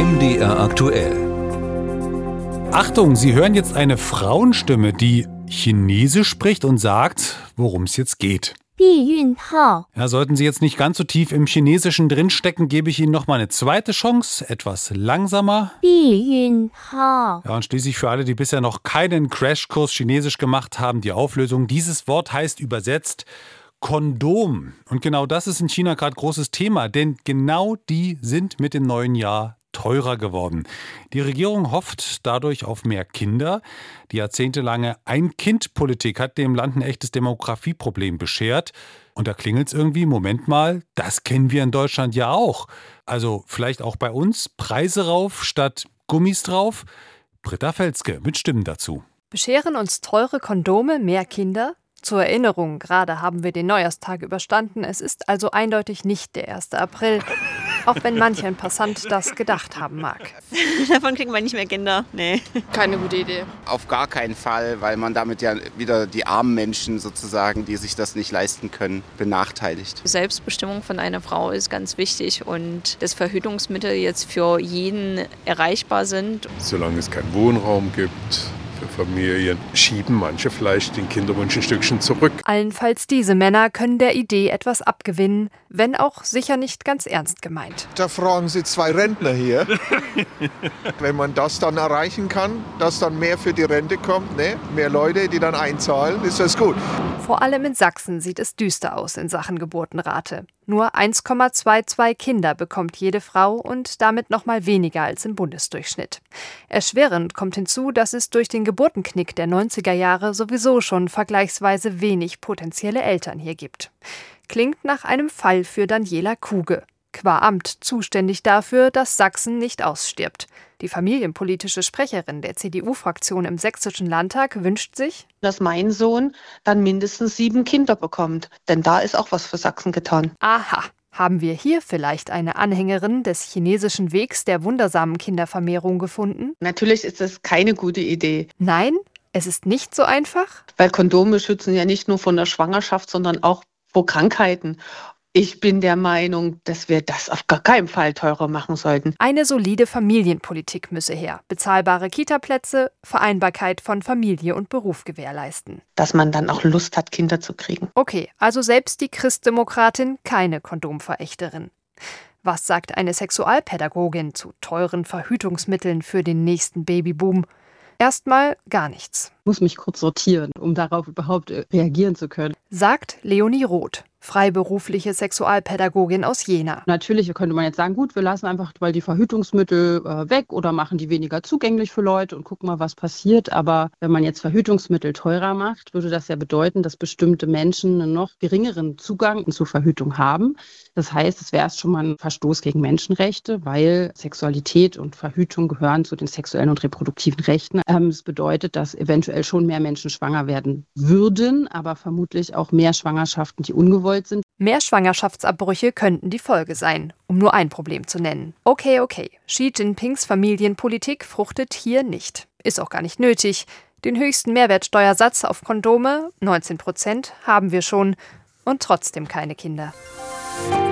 MDR aktuell. Achtung, Sie hören jetzt eine Frauenstimme, die Chinesisch spricht und sagt, worum es jetzt geht. Ja, sollten Sie jetzt nicht ganz so tief im Chinesischen drinstecken, gebe ich Ihnen noch mal eine zweite Chance, etwas langsamer. Ja, und schließlich für alle, die bisher noch keinen Crashkurs Chinesisch gemacht haben, die Auflösung. Dieses Wort heißt übersetzt Kondom. Und genau das ist in China gerade großes Thema, denn genau die sind mit dem neuen Jahr teurer geworden. Die Regierung hofft dadurch auf mehr Kinder. Die jahrzehntelange Ein-Kind-Politik hat dem Land ein echtes Demografieproblem beschert. Und da klingelt es irgendwie, Moment mal, das kennen wir in Deutschland ja auch. Also vielleicht auch bei uns, Preise rauf statt Gummis drauf. Britta Felske mit Stimmen dazu. Bescheren uns teure Kondome mehr Kinder? Zur Erinnerung, gerade haben wir den Neujahrstag überstanden. Es ist also eindeutig nicht der 1. April. Auch wenn manch ein Passant das gedacht haben mag. Davon kriegen wir nicht mehr Kinder. Nee. Keine gute Idee. Auf gar keinen Fall, weil man damit ja wieder die armen Menschen sozusagen, die sich das nicht leisten können, benachteiligt. Selbstbestimmung von einer Frau ist ganz wichtig und dass Verhütungsmittel jetzt für jeden erreichbar sind. Solange es keinen Wohnraum gibt für Familien, schieben manche vielleicht den Kinderwunsch ein Stückchen zurück. Allenfalls diese Männer können der Idee etwas abgewinnen, wenn auch sicher nicht ganz ernst gemeint. Da fragen Sie zwei Rentner hier. Wenn man das dann erreichen kann, dass dann mehr für die Rente kommt, ne? Mehr Leute, die dann einzahlen, ist das gut. Vor allem in Sachsen sieht es düster aus in Sachen Geburtenrate. Nur 1,22 Kinder bekommt jede Frau und damit noch mal weniger als im Bundesdurchschnitt. Erschwerend kommt hinzu, dass es durch den Geburtenknick der 90er Jahre sowieso schon vergleichsweise wenig potenzielle Eltern hier gibt. Klingt nach einem Fall für Daniela Kuge, qua Amt zuständig dafür, dass Sachsen nicht ausstirbt. Die familienpolitische Sprecherin der CDU-Fraktion im Sächsischen Landtag wünscht sich, dass mein Sohn dann mindestens 7 Kinder bekommt. Denn da ist auch was für Sachsen getan. Aha, haben wir hier vielleicht eine Anhängerin des chinesischen Wegs der wundersamen Kindervermehrung gefunden? Natürlich ist das keine gute Idee. Nein, es ist nicht so einfach? Weil Kondome schützen ja nicht nur vor der Schwangerschaft, sondern auch vor Krankheiten. Ich bin der Meinung, dass wir das auf gar keinen Fall teurer machen sollten. Eine solide Familienpolitik müsse her. Bezahlbare Kitaplätze, Vereinbarkeit von Familie und Beruf gewährleisten. Dass man dann auch Lust hat, Kinder zu kriegen. Okay, also selbst die Christdemokratin keine Kondomverächterin. Was sagt eine Sexualpädagogin zu teuren Verhütungsmitteln für den nächsten Babyboom? Erstmal gar nichts. Ich muss mich kurz sortieren, um darauf überhaupt reagieren zu können. Sagt Leonie Roth, freiberufliche Sexualpädagogin aus Jena. Natürlich könnte man jetzt sagen, gut, wir lassen einfach mal die Verhütungsmittel weg oder machen die weniger zugänglich für Leute und gucken mal, was passiert. Aber wenn man jetzt Verhütungsmittel teurer macht, würde das ja bedeuten, dass bestimmte Menschen einen noch geringeren Zugang zur Verhütung haben. Das heißt, es wäre erst schon mal ein Verstoß gegen Menschenrechte, weil Sexualität und Verhütung gehören zu den sexuellen und reproduktiven Rechten. Es bedeutet, dass eventuell schon mehr Menschen schwanger werden würden, aber vermutlich auch mehr Schwangerschaften, die ungewollt sind. Mehr Schwangerschaftsabbrüche könnten die Folge sein, um nur ein Problem zu nennen. Okay. Xi Jinpings Familienpolitik fruchtet hier nicht. Ist auch gar nicht nötig. Den höchsten Mehrwertsteuersatz auf Kondome, 19%, haben wir schon und trotzdem keine Kinder.